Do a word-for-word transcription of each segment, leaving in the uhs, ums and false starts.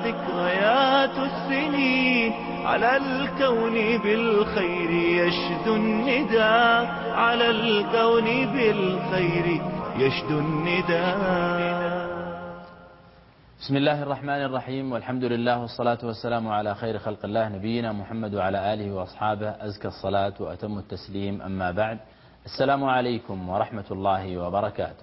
ذكريات السنين على الكون بالخير يشدو النداء على الكون بالخير يشدو النداء. بسم الله الرحمن الرحيم، والحمد لله والصلاة والسلام على خير خلق الله نبينا محمد وعلى آله وأصحابه أزكى الصلاة وأتم التسليم. أما بعد، السلام عليكم ورحمة الله وبركاته.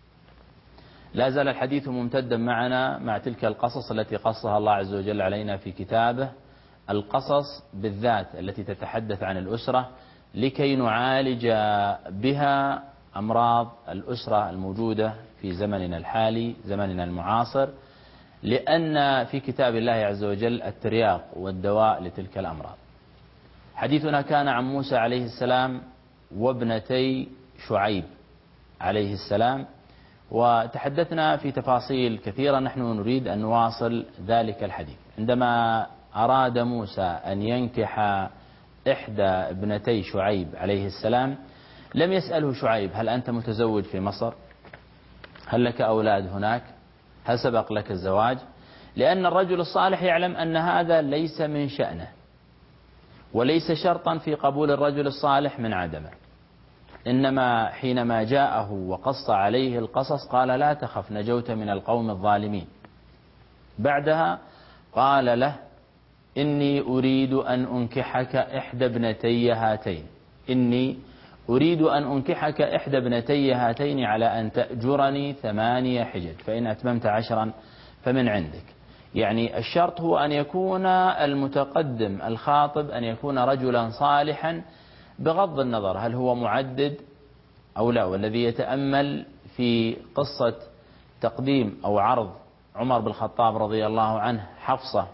لا زال الحديث ممتدا معنا مع تلك القصص التي قصها الله عز وجل علينا في كتابه، القصص بالذات التي تتحدث عن الأسرة، لكي نعالج بها أمراض الأسرة الموجودة في زمننا الحالي، زمننا المعاصر، لأن في كتاب الله عز وجل الترياق والدواء لتلك الأمراض. حديثنا كان عن موسى عليه السلام وابنتي شعيب عليه السلام، وتحدثنا في تفاصيل كثيرة. نحن نريد أن نواصل ذلك الحديث. عندما أراد موسى أن ينكح إحدى ابنتي شعيب عليه السلام، لم يسأله شعيب: هل أنت متزوج في مصر؟ هل لك أولاد هناك؟ هل سبق لك الزواج؟ لأن الرجل الصالح يعلم أن هذا ليس من شأنه، وليس شرطا في قبول الرجل الصالح من عدمه. إنما حينما جاءه وقص عليه القصص قال: لا تخف، نجوت من القوم الظالمين. بعدها قال له: إني أريد أن أنكحك إحدى ابنتي هاتين إني أريد أن أنكحك إحدى ابنتي هاتين على أن تأجرني ثمانية حجج، فإن أتممت عشرا فمن عندك. يعني الشرط هو أن يكون المتقدم الخاطب أن يكون رجلا صالحا، بغض النظر هل هو معدد أو لا. والذي يتأمل في قصة تقديم أو عرض عمر بن الخطاب رضي الله عنه حفصة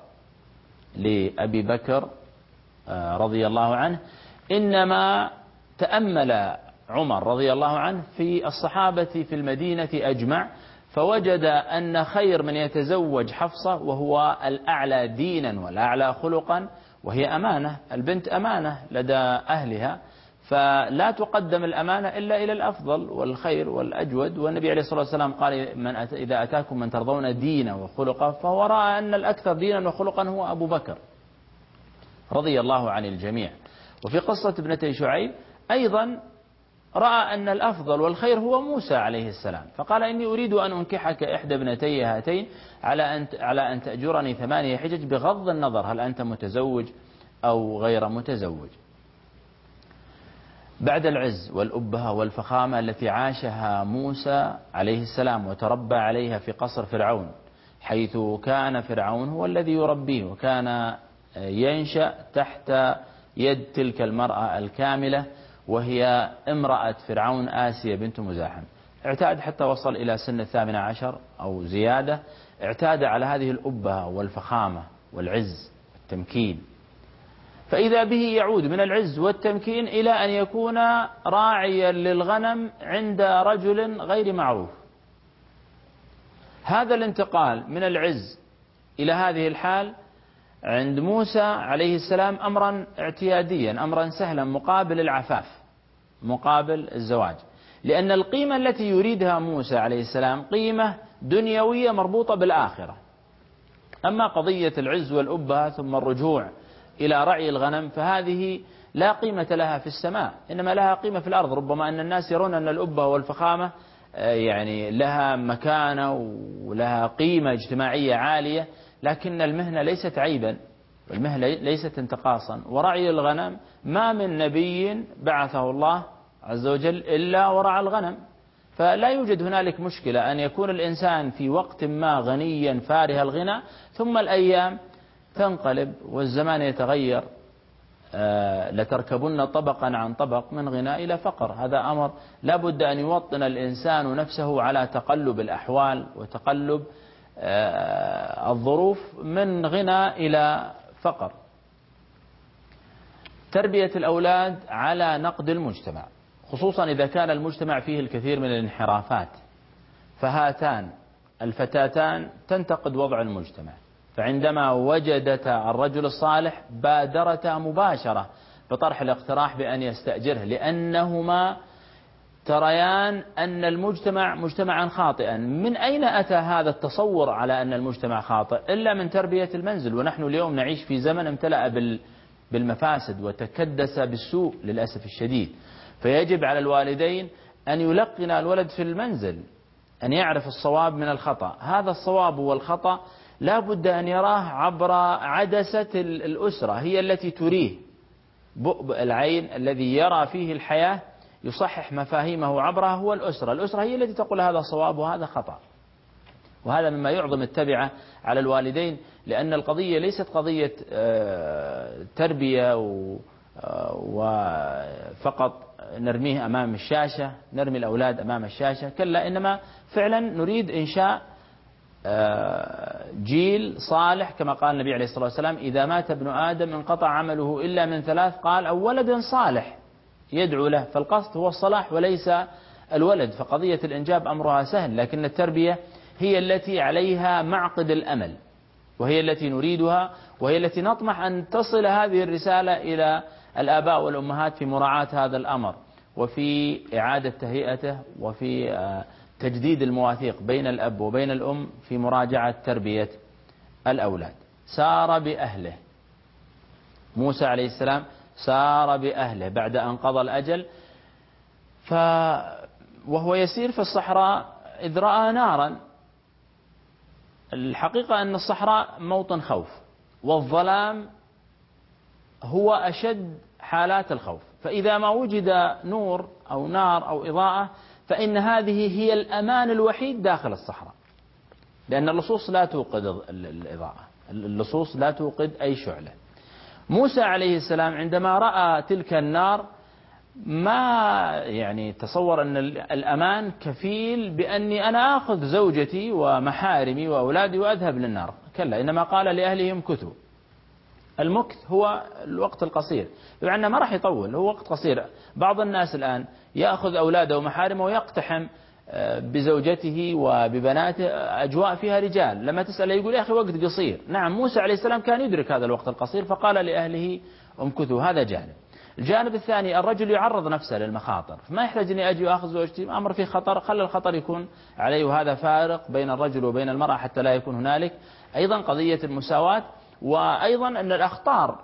لأبي بكر رضي الله عنه، إنما تأمل عمر رضي الله عنه في الصحابة في المدينة أجمع، فوجد أن خير من يتزوج حفصة، وهو الأعلى دينا والأعلى خلقا، وهي أمانة، البنت أمانة لدى أهلها، فلا تقدم الأمانة إلا إلى الأفضل والخير والأجود. والنبي عليه الصلاة والسلام قال: من أت... إذا أتاكم من ترضون دينا وخلقا، فهو رأى أن الأكثر دينا وخلقا هو أبو بكر رضي الله عن الجميع. وفي قصة ابنتي شعيب أيضا رأى أن الأفضل والخير هو موسى عليه السلام، فقال: إني أريد أن أنكحك إحدى ابنتي هاتين على أن على أن تأجرني ثمانية حجج، بغض النظر هل أنت متزوج أو غير متزوج. بعد العز والأبهة والفخامة التي عاشها موسى عليه السلام وتربى عليها في قصر فرعون، حيث كان فرعون هو الذي يربيه، وكان ينشأ تحت يد تلك المرأة الكاملة، وهي امرأة فرعون آسيا بنت مزاحم. اعتاد حتى وصل إلى سن الثامنة عشر أو زيادة، اعتاد على هذه الأبهة والفخامة والعز والتمكين، فإذا به يعود من العز والتمكين إلى أن يكون راعيا للغنم عند رجل غير معروف. هذا الانتقال من العز إلى هذه الحال عند موسى عليه السلام أمرا اعتياديا، أمرا سهلا، مقابل العفاف، مقابل الزواج، لأن القيمة التي يريدها موسى عليه السلام قيمة دنيوية مربوطة بالآخرة. أما قضية العز والأبهة ثم الرجوع إلى رعي الغنم، فهذه لا قيمة لها في السماء، إنما لها قيمة في الأرض. ربما أن الناس يرون أن الأبهة والفخامة يعني لها مكانة ولها قيمة اجتماعية عالية، لكن المهنة ليست عيبا، والمهنة ليست انتقاصا. ورعي الغنم، ما من نبي بعثه الله عز وجل إلا ورعى الغنم، فلا يوجد هنالك مشكلة أن يكون الإنسان في وقت ما غنيا فارغ الغنى، ثم الأيام تنقلب والزمان يتغير، آه لتركبن طبقا عن طبق من غنى إلى فقر. هذا أمر لا بد أن يوطن الإنسان نفسه على تقلب الأحوال وتقلب آه الظروف من غنى إلى فقر. تربية الأولاد على نقد المجتمع، خصوصا إذا كان المجتمع فيه الكثير من الانحرافات، فهاتان الفتاتان تنتقد وضع المجتمع، فعندما وجدتا الرجل الصالح بادرتا مباشرة بطرح الاقتراح بأن يستأجره، لأنهما تريان أن المجتمع مجتمعا خاطئا. من أين أتى هذا التصور على أن المجتمع خاطئ؟ إلا من تربية المنزل. ونحن اليوم نعيش في زمن امتلأ بالمفاسد وتكدس بالسوء للأسف الشديد. فيجب على الوالدين أن يلقن الولد في المنزل أن يعرف الصواب من الخطأ. هذا الصواب والخطأ لا بد أن يراه عبر عدسة الأسرة، هي التي تريه بؤبؤ العين الذي يرى فيه الحياة، يصحح مفاهيمه عبرها هو الأسرة. الأسرة هي التي تقول هذا صواب وهذا خطأ. وهذا مما يعظم التبعة على الوالدين، لأن القضية ليست قضية تربية وفقط نرميه أمام الشاشة، نرمي الأولاد أمام الشاشة، كلا، إنما فعلا نريد إنشاء جيل صالح. كما قال النبي عليه الصلاة والسلام: إذا مات ابن آدم انقطع عمله إلا من ثلاث، قال: أو ولد صالح يدعو له. فالقصد هو الصلاح وليس الولد. فقضية الإنجاب أمرها سهل، لكن التربية هي التي عليها معقد الأمل، وهي التي نريدها، وهي التي نطمح أن تصل هذه الرسالة إلى الآباء والأمهات في مراعاة هذا الأمر، وفي إعادة تهيئته، وفي تجديد المواثيق بين الأب وبين الأم في مراجعة تربية الأولاد. سار بأهله موسى عليه السلام، سار بأهله بعد أن قضى الأجل، ف وهو يسير في الصحراء إذ رأى نارا. الحقيقة أن الصحراء موطن خوف، والظلام هو أشد حالات الخوف. فإذا ما وجد نور أو نار أو إضاءة فإن هذه هي الأمان الوحيد داخل الصحراء، لأن اللصوص لا توقد الإضاءة، اللصوص لا توقد أي شعلة. موسى عليه السلام عندما رأى تلك النار ما يعني تصور أن الأمان كفيل بأني أنا أخذ زوجتي ومحارمي وأولادي وأذهب للنار، كلا، إنما قال لأهلهم كثوا. المكث هو الوقت القصير، يعني ما راح يطول، هو وقت قصير. بعض الناس الآن يأخذ أولاده ومحارمه ويقتحم بزوجته وببناته أجواء فيها رجال، لما تسأل يقول: يا أخي وقت قصير. نعم، موسى عليه السلام كان يدرك هذا الوقت القصير فقال لأهله امكثوا. هذا جانب. الجانب الثاني: الرجل يعرض نفسه للمخاطر، فما يحتاج أني أجي وأخذ زوجتي، أمر فيه خطر، خلى الخطر يكون عليه. وهذا فارق بين الرجل وبين المرأة حتى لا يكون هنالك أيضا قضية المساواة، وأيضا أن الأخطار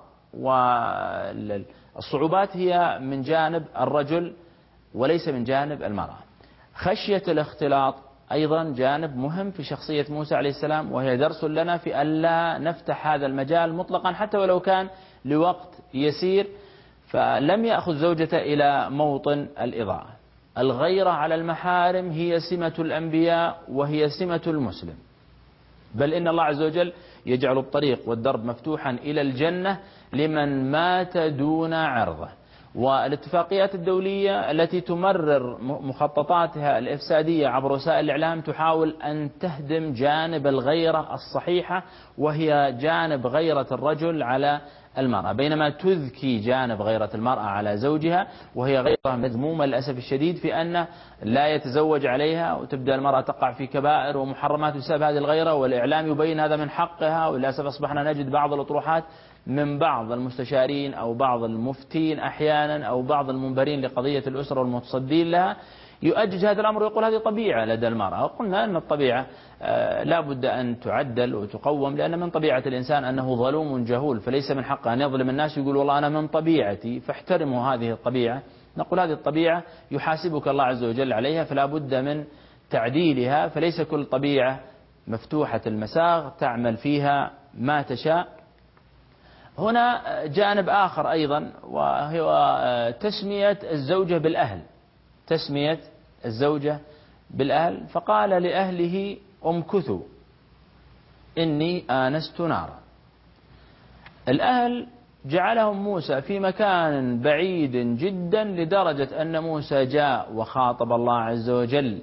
والصعوبات هي من جانب الرجل وليس من جانب المرأة. خشية الاختلاط أيضا جانب مهم في شخصية موسى عليه السلام، وهي درس لنا في ألا نفتح هذا المجال مطلقا حتى ولو كان لوقت يسير. فلم يأخذ زوجته إلى موطن الإضاءة. الغيرة على المحارم هي سمة الأنبياء وهي سمة المسلم، بل إن الله عز وجل يجعل الطريق والدرب مفتوحا إلى الجنة لمن مات دون عرضه. والاتفاقيات الدولية التي تمرر مخططاتها الإفسادية عبر وسائل الإعلام تحاول أن تهدم جانب الغيرة الصحيحة، وهي جانب غيرة الرجل على المرأة، بينما تذكي جانب غيرة المرأة على زوجها، وهي غيرة مذمومة للأسف الشديد في أن لا يتزوج عليها، وتبدأ المرأة تقع في كبائر ومحرمات بسبب هذه الغيرة، والإعلام يبين هذا من حقها. وللأسف أصبحنا نجد بعض الأطروحات من بعض المستشارين أو بعض المفتين أحيانا أو بعض المنبرين لقضية الأسرة والمتصدين لها يؤجج هذا الأمر ويقول هذه طبيعة لدى المرأة. وقلنا أن الطبيعة لا بد أن تعدل وتقوم، لأن من طبيعة الإنسان أنه ظلوم جهول، فليس من حقه أن يظلم الناس يقول والله أنا من طبيعتي فاحترموا هذه الطبيعة. نقول هذه الطبيعة يحاسبك الله عز وجل عليها، فلا بد من تعديلها، فليس كل طبيعة مفتوحة المساغ تعمل فيها ما تشاء. هنا جانب آخر أيضا، وهو تسمية الزوجة بالأهل، تسمية الزوجة بالأهل. فقال لأهله امكثوا إني آنست نارا. الأهل جعلهم موسى في مكان بعيد جدا، لدرجة أن موسى جاء وخاطب الله عز وجل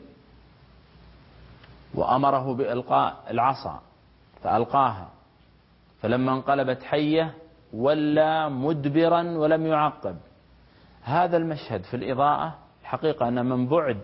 وأمره بإلقاء العصا فألقاها، فلما انقلبت حية ولا مدبرا ولم يعقب. هذا المشهد في الإضاءة حقيقة أن من بعد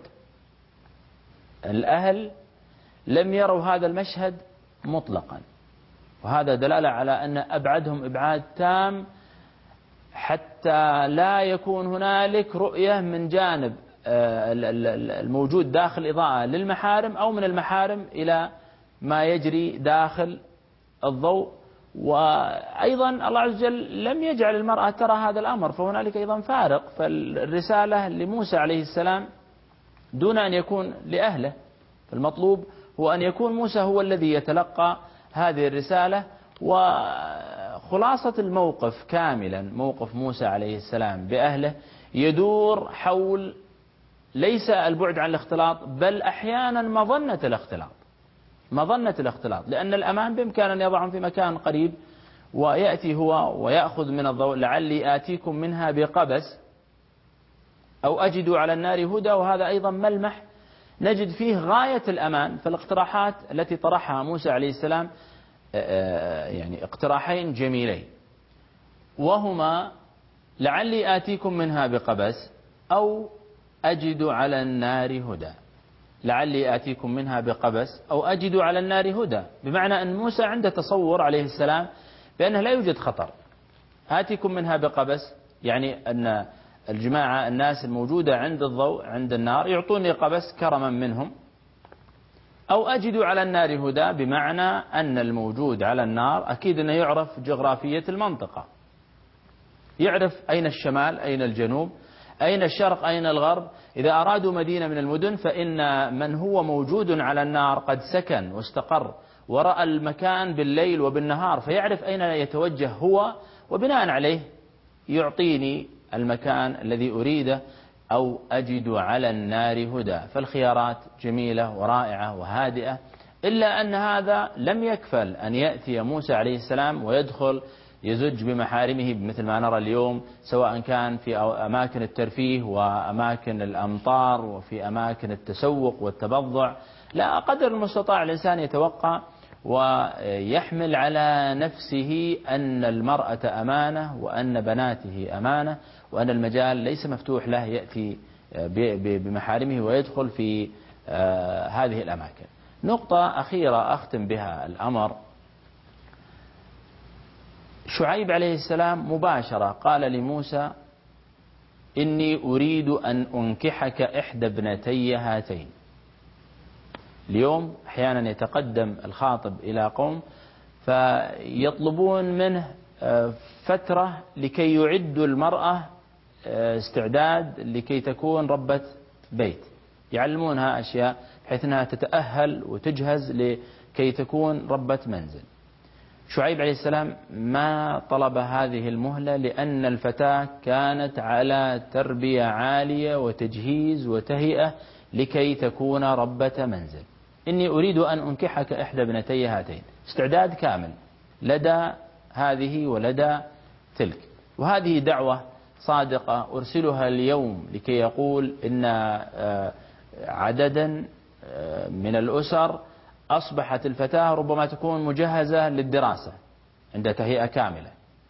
الأهل لم يروا هذا المشهد مطلقا، وهذا دلالة على أن أبعدهم إبعاد تام حتى لا يكون هنالك رؤية من جانب الموجود داخل إضاءة للمحارم أو من المحارم إلى ما يجري داخل الضوء. وأيضا الله عز وجل لم يجعل المرأة ترى هذا الأمر، فهنالك أيضا فارق. فالرسالة لموسى عليه السلام دون أن يكون لأهله، فالمطلوب هو أن يكون موسى هو الذي يتلقى هذه الرسالة. وخلاصة الموقف كاملا، موقف موسى عليه السلام بأهله يدور حول ليس البعد عن الاختلاط، بل أحيانا مظنة الاختلاط، مظنة الاختلاط، لأن الأمان بإمكان أن يضعهم في مكان قريب ويأتي هو ويأخذ من الضوء. لعلي آتيكم منها بقبس أو أجد على النار هدى، وهذا أيضا ملمح نجد فيه غاية الأمان. فالاقتراحات التي طرحها موسى عليه السلام يعني اقتراحين جميلين، وهما لعلي آتيكم منها بقبس أو أجد على النار هدى. لعلي آتيكم منها بقبس أو أجد على النار هدى، بمعنى أن موسى عنده تصور عليه السلام بأنه لا يوجد خطر. آتيكم منها بقبس يعني أن الجماعة الناس الموجودة عند الضوء عند النار يعطوني قبس كرما منهم، أو أجد على النار هدى بمعنى أن الموجود على النار أكيد أنه يعرف جغرافية المنطقة، يعرف أين الشمال أين الجنوب أين الشرق أين الغرب. إذا أرادوا مدينة من المدن فإن من هو موجود على النار قد سكن واستقر ورأى المكان بالليل وبالنهار، فيعرف أين يتوجه هو، وبناء عليه يعطيني المكان الذي أريده. أو أجد على النار هدى. فالخيارات جميلة ورائعة وهادئة، إلا أن هذا لم يكفل أن يأتي موسى عليه السلام ويدخل يزج بمحارمه مثل ما نرى اليوم، سواء كان في أماكن الترفيه وأماكن الأمطار وفي أماكن التسوق والتبضع. لا، قدر المستطاع الإنسان يتوقع ويحمل على نفسه أن المرأة أمانة وأن بناته أمانة، وأن المجال ليس مفتوح له يأتي بمحارمه ويدخل في هذه الأماكن. نقطة أخيرة أختم بها الأمر، شعيب عليه السلام مباشرة قال لموسى إني أريد أن أنكحك إحدى ابنتي هاتين. اليوم أحيانا يتقدم الخاطب إلى قوم فيطلبون منه فترة لكي يعدوا المرأة استعداد لكي تكون ربة بيت، يعلمونها أشياء بحيث أنها تتأهل وتجهز لكي تكون ربة منزل. شعيب عليه السلام ما طلب هذه المهلة، لأن الفتاة كانت على تربية عالية وتجهيز وتهيئة لكي تكون ربة منزل. إني أريد أن أنكحك إحدى ابنتي هاتين، استعداد كامل لدى هذه ولدى تلك. وهذه دعوة صادقة أرسلها اليوم لكي يقول إن عددا من الأسر أصبحت الفتاة ربما تكون مجهزة للدراسة عند تهيئة كاملة،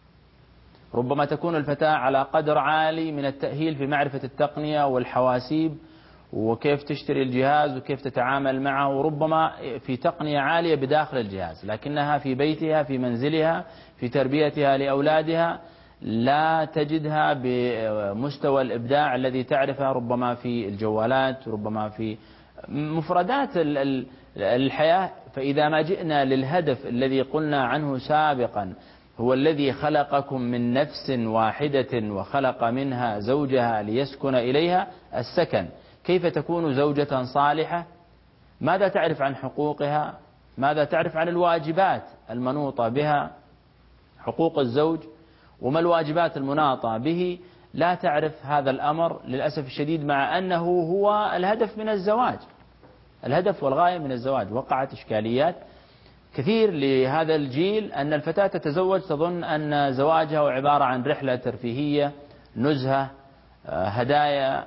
ربما تكون الفتاة على قدر عالي من التأهيل في معرفة التقنية والحواسيب وكيف تشتري الجهاز وكيف تتعامل معه، وربما في تقنية عالية بداخل الجهاز، لكنها في بيتها في منزلها في تربيتها لأولادها لا تجدها بمستوى الإبداع الذي تعرفه ربما في الجوالات، ربما في مفردات الحياة. فإذا ما جئنا للهدف الذي قلنا عنه سابقا، هو الذي خلقكم من نفس واحدة وخلق منها زوجها ليسكن إليها، السكن. كيف تكون زوجة صالحة؟ ماذا تعرف عن حقوقها؟ ماذا تعرف عن الواجبات المنوطة بها؟ حقوق الزوج وما الواجبات المناطة به؟ لا تعرف هذا الأمر للأسف الشديد، مع أنه هو الهدف من الزواج، الهدف والغاية من الزواج. وقعت إشكاليات كثير لهذا الجيل أن الفتاة تتزوج تظن أن زواجها عبارة عن رحلة ترفيهية، نزهة، هدايا،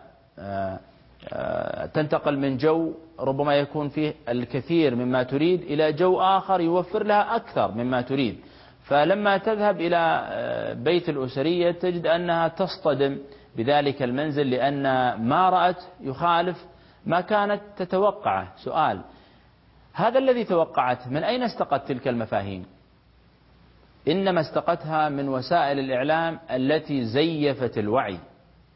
تنتقل من جو ربما يكون فيه الكثير مما تريد إلى جو آخر يوفر لها أكثر مما تريد. فلما تذهب إلى بيت الأسرية تجد أنها تصطدم بذلك المنزل، لأن ما رأت يخالف ما كانت تتوقعه. سؤال: هذا الذي توقعته من أين استقت تلك المفاهيم؟ إنما استقتها من وسائل الإعلام التي زيفت الوعي،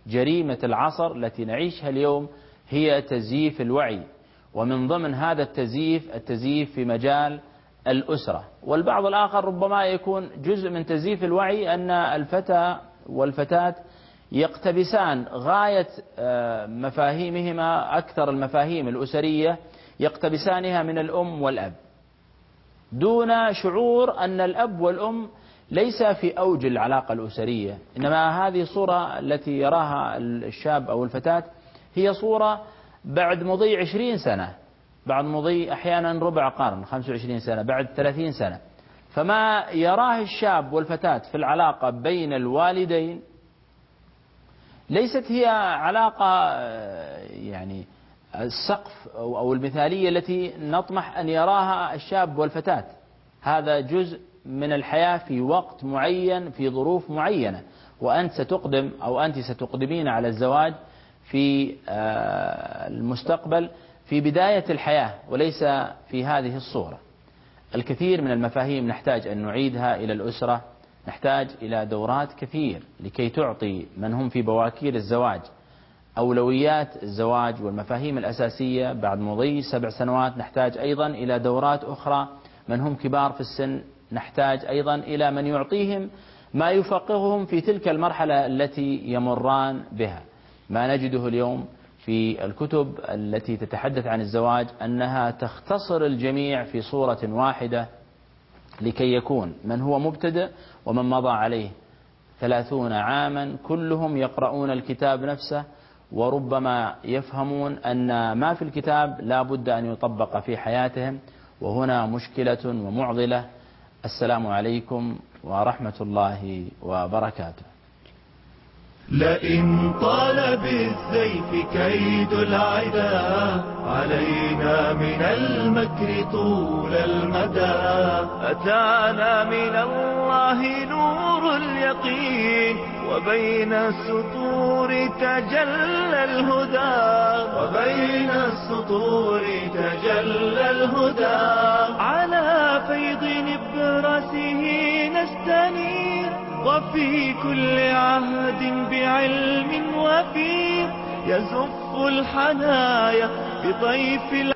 جريمة العصر التي نعيشها اليوم هي تزييف الوعي، ومن ضمن هذا التزييف التزييف في مجال الأسرة. والبعض الآخر ربما يكون جزء من تزييف الوعي أن الفتى والفتاة يقتبسان غاية مفاهيمهما، أكثر المفاهيم الأسرية يقتبسانها من الأم والأب، دون شعور أن الأب والأم ليس في أوج العلاقة الأسرية، إنما هذه صورة التي يراها الشاب أو الفتاة هي صورة بعد مضي عشرين سنة، بعد مضي أحيانا ربع قرن، خمسة وعشرين سنة، بعد ثلاثين سنة. فما يراه الشاب والفتاة في العلاقة بين الوالدين ليست هي علاقة يعني السقف أو المثالية التي نطمح أن يراها الشاب والفتاة. هذا جزء من الحياة في وقت معين في ظروف معينة، وأنت ستقدم أو أنت ستقدمين على الزواج في المستقبل في بداية الحياة وليس في هذه الصورة. الكثير من المفاهيم نحتاج أن نعيدها إلى الأسرة، نحتاج إلى دورات كثير لكي تعطي من هم في بواكير الزواج أولويات الزواج والمفاهيم الأساسية. بعد مضي سبع سنوات نحتاج أيضا إلى دورات أخرى. من هم كبار في السن نحتاج أيضا إلى من يعطيهم ما يفقههم في تلك المرحلة التي يمران بها. ما نجده اليوم في الكتب التي تتحدث عن الزواج أنها تختصر الجميع في صورة واحدة لكي يكون من هو مبتدئ ومن مضى عليه ثلاثون عاما كلهم يقرؤون الكتاب نفسه، وربما يفهمون أن ما في الكتاب لا بد أن يطبق في حياتهم، وهنا مشكلة ومعضلة. السلام عليكم ورحمة الله وبركاته. لئن طال بالسيف كيد العدا علينا من المكر طول المدى، أتانا من الله نور اليقين وبين السطور تجلى الهدى، وبين السطور تجلى الهدى. على فيض نبرسه نستنير وفي كل عهد بعلم وفير يزف الحنايا بطيف